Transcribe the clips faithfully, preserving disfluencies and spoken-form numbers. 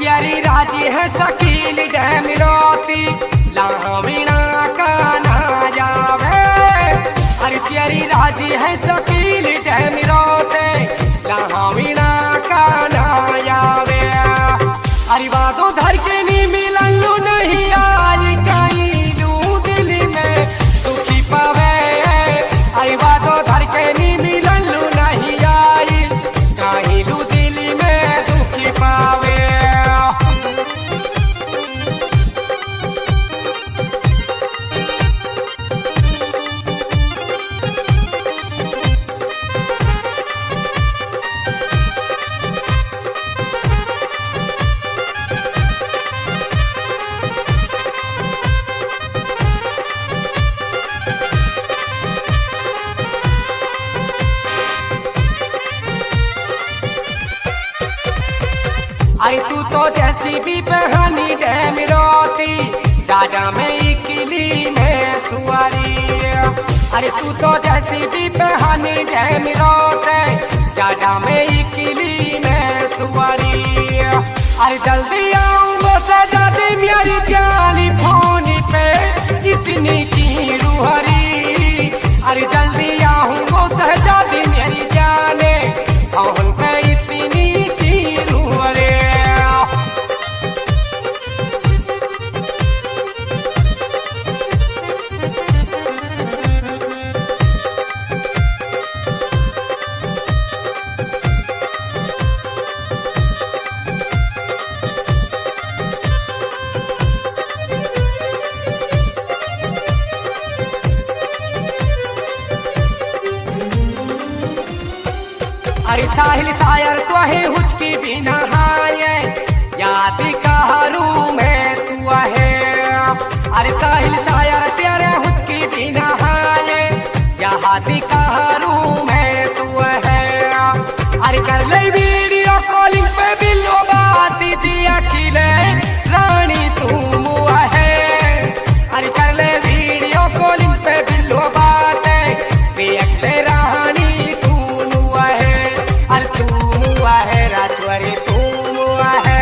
प्यारी राजी है शकील डैमिरोती लावीना का ना जावे। अरे प्यारी राजी है शकील डैमिरोते लावीना का ना जावे। अरे वादो धर के नी मिललू नहीं आज कहीं लू दिल में दुखी पावे। अरे वादो धर के नी मिललू नहीं आज कहीं लू दिल में दुखी पावे। अरे तू तो जैसी भी बहानी डैमिरोती दादा में इकली में सुआरी। अरे तू तो जैसी भी बहानी डैमिरोते दादा में इकली में सुआरी। अरे जल्दी आऊंगो सजा दे मेरी जानी फोन पे इतनी की रूहरी। अरे जल्दी आऊंगो सजा दे मेरी जाने फोन पे इतनी की रूहरी। अरे साहिल शायर तो है हुचकी भी नहाए याद कहरू में तू है। अरे साहिल शायर तेरे हुचकी भी नहाए याद कहरू में तू है। अरे कर ले वीडियो कॉलिंग पे बिल्लो बात दिया खिले रानी तू मुआ है। अरे कर ले वीडियो कॉलिंग पे बिल्लो बात देख ले रानी तू मुआ है। अरे तू मुआ है राजवरी तू मुआ है।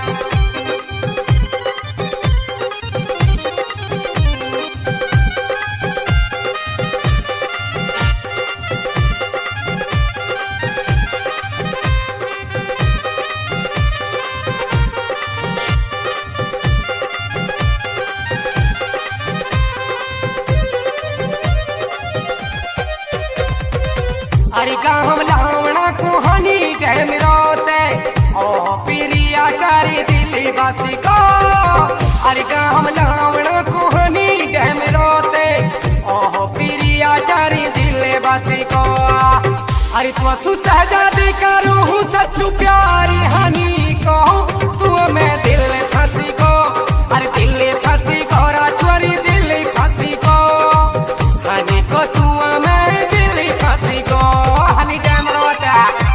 अरे गाँव लावना को हनी डैमिरोते ओ प्रिया करी दिल बासी को। अरे गाँव लावना को हनी डैमिरोते ओ प्रिया करी दिल बासी को। अरे तू सु सहजादी करू हूँ सच्चू प्यारी हनी को तू मैं दिल फंसी को। अरे दिल फंसी को राजवरी दिल फंसी को हनी को तू मैं दिल फंसी को। हनी डैमिरोता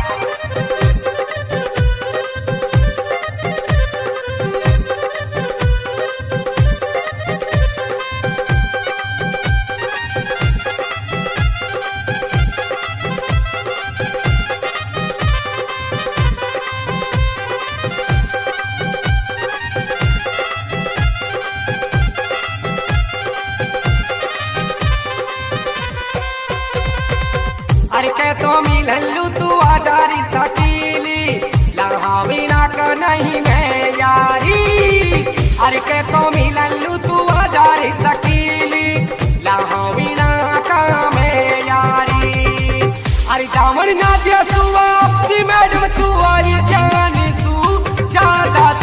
अरे के तो मिललू तू आजारी शकीली लावीना का नहीं मैं यारी। अरे के तो मिललू तू आजारी शकीली लावीना का मैं यारी। अरे दामन ना दिया सुआ मैडम तू आई जानी सू ज्यादा